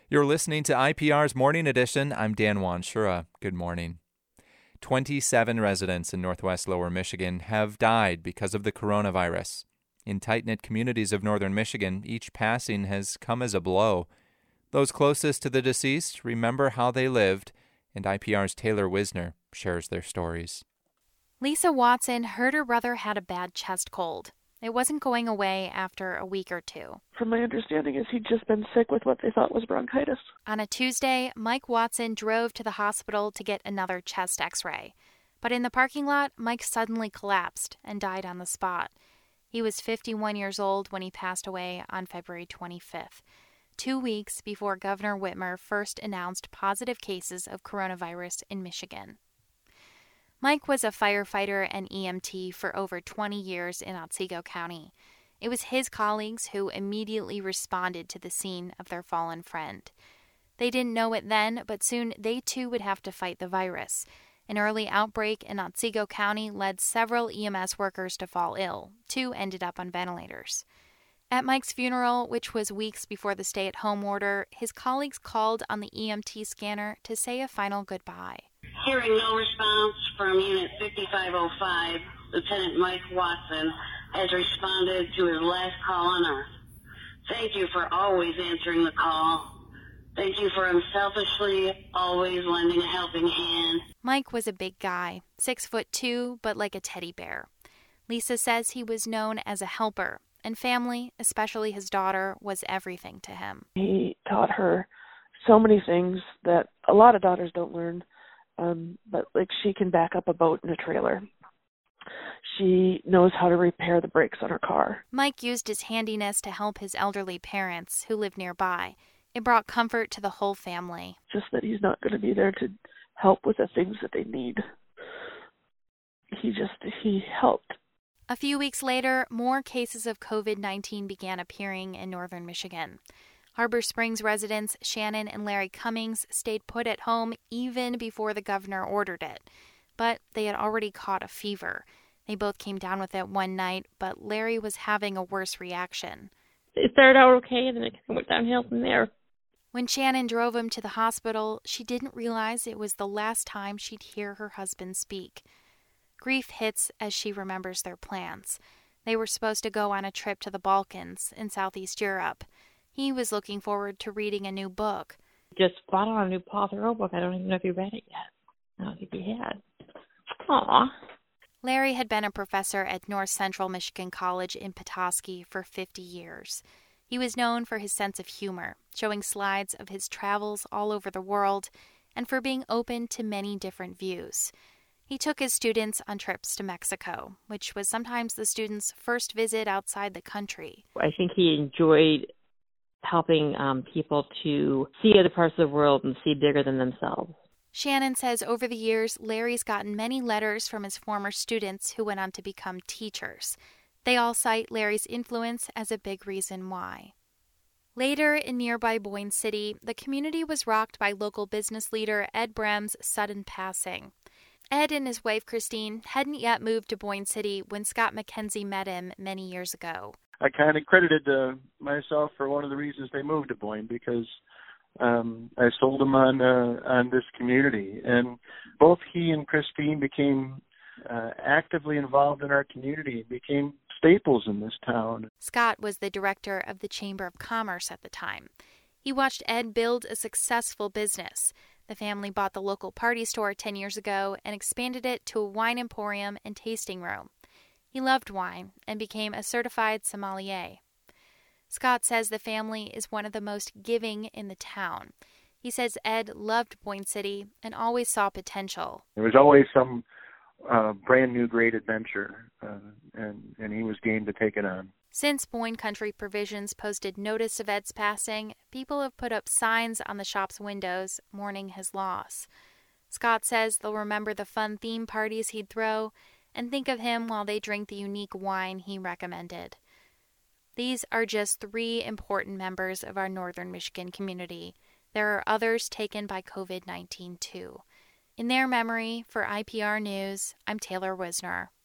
You're listening to IPR's Morning Edition. I'm Dan Wanshura. Good morning. 27 residents in northwest Lower Michigan have died because of the coronavirus. In tight-knit communities of northern Michigan, each passing has come as a blow. Those closest to the deceased remember how they lived, and IPR's Taylor Wisner shares their stories. Lisa Watson heard her brother had a bad chest cold. It wasn't going away after a week or two. From my understanding is he'd just been sick with what they thought was bronchitis. On a Tuesday, Mike Watson drove to the hospital to get another chest x-ray. But in the parking lot, Mike suddenly collapsed and died on the spot. He was 51 years old when he passed away on February 25th, 2 weeks before Governor Whitmer first announced positive cases of coronavirus in Michigan. Mike was a firefighter and EMT for over 20 years in Otsego County. It was his colleagues who immediately responded to the scene of their fallen friend. They didn't know it then, but soon they too would have to fight the virus. An early outbreak in Otsego County led several EMS workers to fall ill. 2 ended up on ventilators. At Mike's funeral, which was weeks before the stay-at-home order, his colleagues called on the EMT scanner to say a final goodbye. Hearing no response from Unit 5505, Lieutenant Mike Watson has responded to his last call on Earth. Thank you for always answering the call. Thank you for unselfishly always lending a helping hand. Mike was a big guy, 6'2", but like a teddy bear. Lisa says he was known as a helper, and family, especially his daughter, was everything to him. He taught her so many things that a lot of daughters don't learn, but like she can back up a boat in a trailer. She knows how to repair the brakes on her car. Mike used his handiness to help his elderly parents who lived nearby. It brought comfort to the whole family. Just that he's not going to be there to help with the things that they need. He helped. A few weeks later, more cases of COVID-19 began appearing in northern Michigan. Harbor Springs residents Shannon and Larry Cummings stayed put at home even before the governor ordered it. But they had already caught a fever. They both came down with it one night, but Larry was having a worse reaction. It started out okay, and then it went downhill from there. When Shannon drove him to the hospital, she didn't realize it was the last time she'd hear her husband speak. Grief hits as she remembers their plans. They were supposed to go on a trip to the Balkans in Southeast Europe. He was looking forward to reading a new book. Just bought on a new Paul Thoreau book. I don't even know if he read it yet. I don't think he had. Aw. Larry had been a professor at North Central Michigan College in Petoskey for 50 years. He was known for his sense of humor, showing slides of his travels all over the world, and for being open to many different views. He took his students on trips to Mexico, which was sometimes the students' first visit outside the country. I think he enjoyed helping people to see other parts of the world and see bigger than themselves. Shannon says over the years, Larry's gotten many letters from his former students who went on to become teachers. They all cite Larry's influence as a big reason why. Later, in nearby Boyne City, the community was rocked by local business leader Ed Brem's sudden passing. Ed and his wife Christine hadn't yet moved to Boyne City when Scott McKenzie met him many years ago. I kind of credited myself for one of the reasons they moved to Boyne, because I sold them on this community. And both he and Christine became actively involved in our community, became staples in this town. Scott was the director of the Chamber of Commerce at the time. He watched Ed build a successful business. The family bought the local party store 10 years ago and expanded it to a wine emporium and tasting room. He loved wine and became a certified sommelier. Scott says the family is one of the most giving in the town. He says Ed loved Boyne City and always saw potential. There was always some brand new great adventure, and he was game to take it on. Since Boyne Country Provisions posted notice of Ed's passing, people have put up signs on the shop's windows mourning his loss. Scott says they'll remember the fun theme parties he'd throw and think of him while they drink the unique wine he recommended. These are just 3 important members of our northern Michigan community. There are others taken by COVID-19 too. In their memory, for IPR News, I'm Taylor Wisner.